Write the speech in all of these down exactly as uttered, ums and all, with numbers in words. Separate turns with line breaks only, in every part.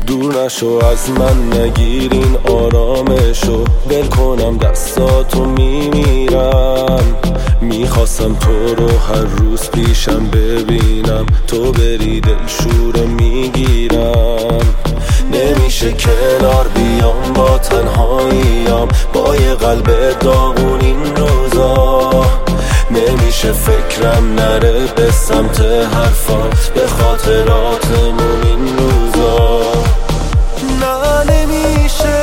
دور نشو از من، نگیر این آرامشو. ول کنم دستاتو میمیرم، میخواستم تو رو هر روز پیشم ببینم، تو بری دلشوره میگیرم. نمیشه کنار بیام با تنهاییم، با یه قلب داغون این روزا. نمیشه فکرم نره به سمت حرفات، به خاطراتمون این روزا. نه نمیشه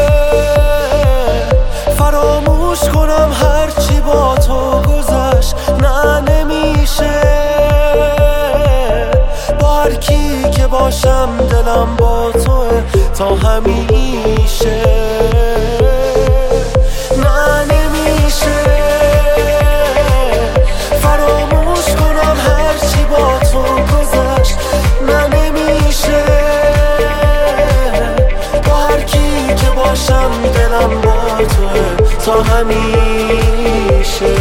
فراموش کنم هرچی با تو گذشت. نه نمیشه با هر کی که باشم دلم با توه تا همیشه. نه نمیشه فراموش کنم هرچی با تو گذشت. نه نمیشه با هر کی که باشم دلم با توه تا همیشه.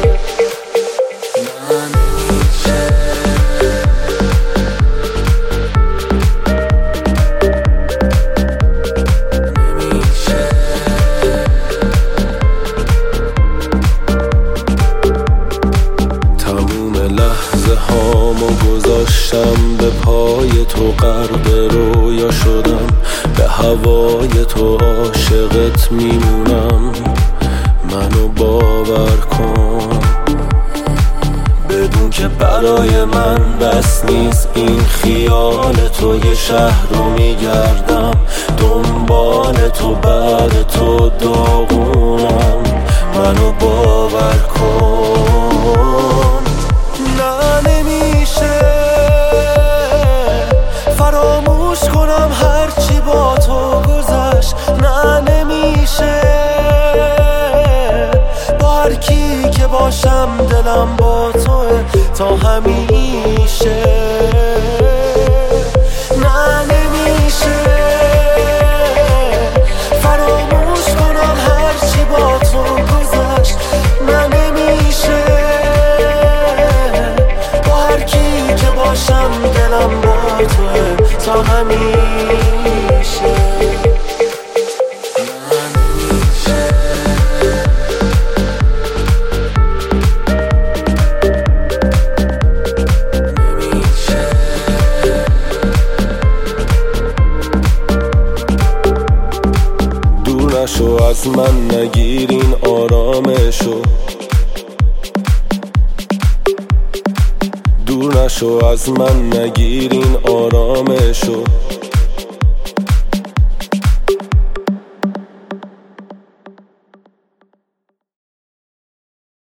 گذاشتم به پای تو، غرق رویا شدم، به هوای تو عاشقت میمونم. منو باور کن، بدون که برای من بس نیست این خیال تو. یه شهر رو میگردم دنبال تو، بعد تو داغونم. منو باور کن. نه نمیشه فراموش کنم هرچی با تو گذشت. نه نمیشه با هر کی که باشم دلم با توه تا همیشه. نه نمیشه فراموش کنم هرچی با تو گذشت. نه نمیشه با هر کی که باشم دلم با توه تا همیشه. دور نشو از من، نگیر این آرامشو. دور نشو از من، نگیر این آرامشو.